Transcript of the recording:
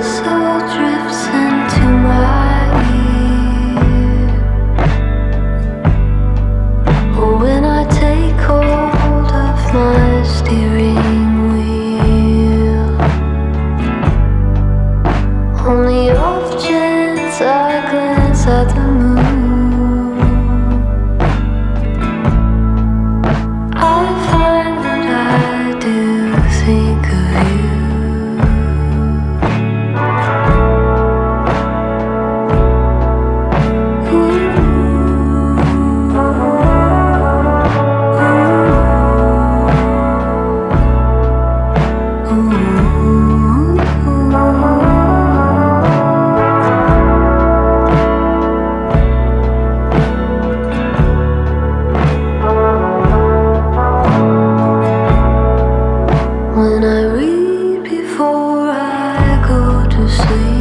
soul drifts into my ear. When I take hold of my steering wheel, on the off chance I glance at the moon, I find that I do think of you. When I read before I go to sleep,